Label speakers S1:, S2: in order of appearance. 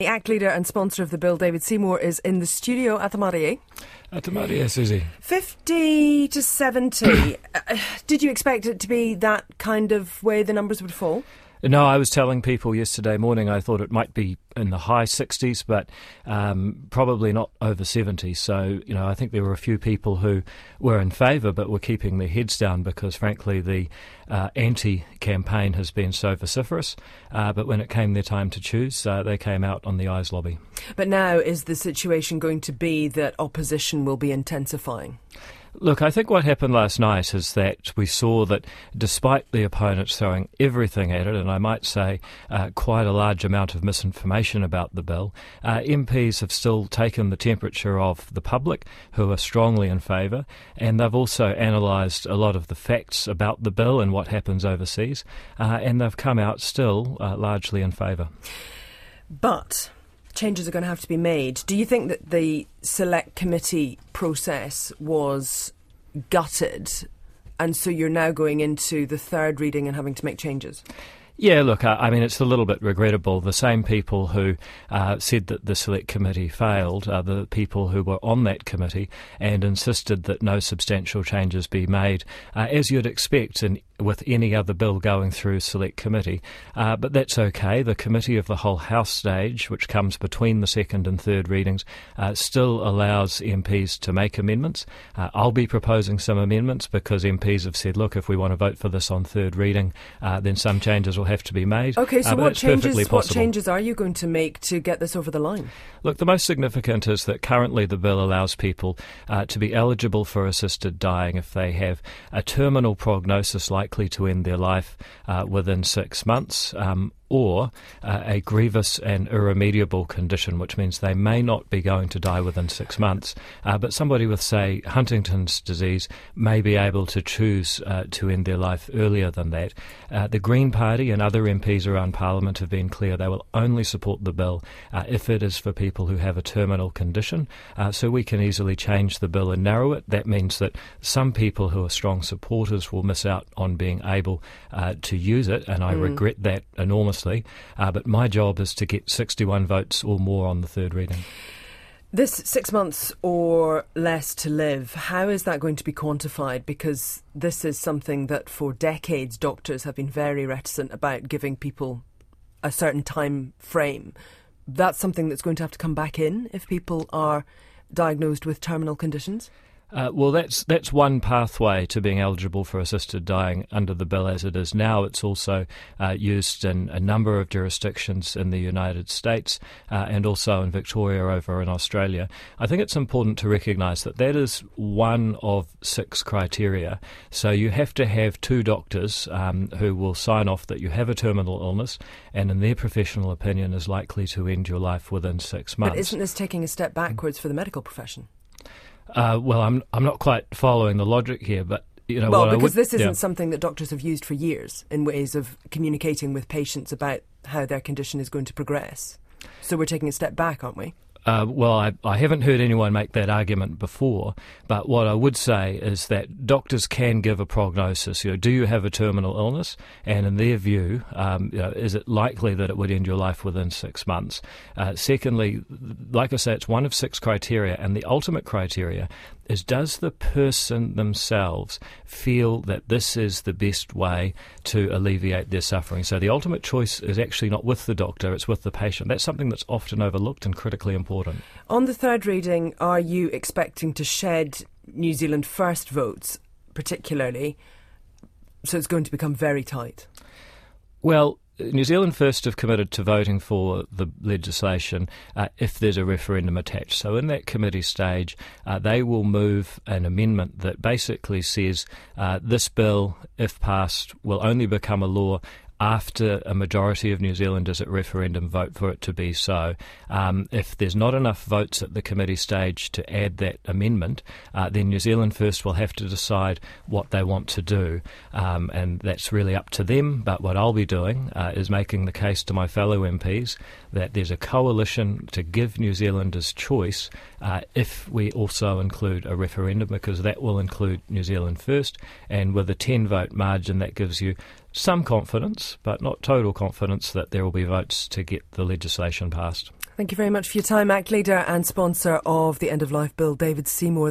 S1: The ACT leader and sponsor of the bill, David Seymour, is in the studio at the Marie.
S2: At the Marie, Susie.
S1: 50 to 70. Did you expect it to be that kind of way the numbers would fall?
S2: No, I was telling people yesterday morning I thought it might be in the high 60s, but probably not over 70. So, I think there were a few people who were in favour but were keeping their heads down because, frankly, the anti-campaign has been so vociferous. But when it came their time to choose, they came out on the ayes lobby. But
S1: now is the situation going to be that opposition will be intensifying?
S2: Look, I think what happened last night is that we saw that despite the opponents throwing everything at it, and I might say quite a large amount of misinformation about the bill, MPs have still taken the temperature of the public, who are strongly in favour, and they've also analysed a lot of the facts about the bill and what happens overseas, and they've come out still largely in favour.
S1: But changes are going to have to be made. Do you think that the select committee process was gutted and so you're now going into the third reading and having to make changes?
S2: Yeah, look, I mean, it's a little bit regrettable. The same people who said that the select committee failed are the people who were on that committee and insisted that no substantial changes be made, as you'd expect with any other bill going through select committee. But that's okay. The committee of the whole House stage, which comes between the second and third readings, still allows MPs to make amendments. I'll be proposing some amendments because MPs have said, look, if we want to vote for this on third reading, then some changes will have to be made.
S1: OK, so what changes are you going to make to get this over the line?
S2: Look, the most significant is that currently the bill allows people to be eligible for assisted dying if they have a terminal prognosis likely to end their life within 6 months, or a grievous and irremediable condition, which means they may not be going to die within 6 months, but somebody with, say, Huntington's disease may be able to choose to end their life earlier than that. The Green Party and other MPs around Parliament have been clear they will only support the bill if it is for people who have a terminal condition, so we can easily change the bill and narrow it. That means that some people who are strong supporters will miss out on being able to use it, and I regret that enormously. But my job is to get 61 votes or more on the third reading.
S1: This 6 months or less to live, how is that going to be quantified? Because this is something that for decades doctors have been very reticent about giving people a certain time frame. That's something that's going to have to come back in if people are diagnosed with terminal conditions?
S2: Well, that's one pathway to being eligible for assisted dying under the bill as it is now. It's also used in a number of jurisdictions in the United States and also in Victoria over in Australia. I think it's important to recognise that that is one of 6 criteria. So you have to have 2 doctors who will sign off that you have a terminal illness and in their professional opinion is likely to end your life within 6 months.
S1: But isn't this taking a step backwards for the medical profession?
S2: Well, I'm not quite following the logic here, but
S1: because this isn't something that doctors have used for years in ways of communicating with patients about how their condition is going to progress. So we're taking a step back, aren't we?
S2: Well, I haven't heard anyone make that argument before, but what I would say is that doctors can give a prognosis. Do you have a terminal illness? And in their view, is it likely that it would end your life within 6 months? Secondly, like I say, it's one of 6 criteria, and the ultimate criteria is, does the person themselves feel that this is the best way to alleviate their suffering? So the ultimate choice is actually not with the doctor, it's with the patient. That's something that's often overlooked and critically important.
S1: On the third reading, are you expecting to shed New Zealand First votes, particularly? So it's going to become very tight.
S2: Well, New Zealand First have committed to voting for the legislation if there's a referendum attached. So in that committee stage, they will move an amendment that basically says this bill, if passed, will only become a law after a majority of New Zealanders at referendum vote for it to be so. If there's not enough votes at the committee stage to add that amendment, then New Zealand First will have to decide what they want to do. And that's really up to them. But what I'll be doing is making the case to my fellow MPs that there's a coalition to give New Zealanders choice if we also include a referendum, because that will include New Zealand First. And with a 10-vote margin, that gives you some confidence, but not total confidence, that there will be votes to get the legislation passed.
S1: Thank you very much for your time. ACT leader and sponsor of the End of Life Bill, David Seymour.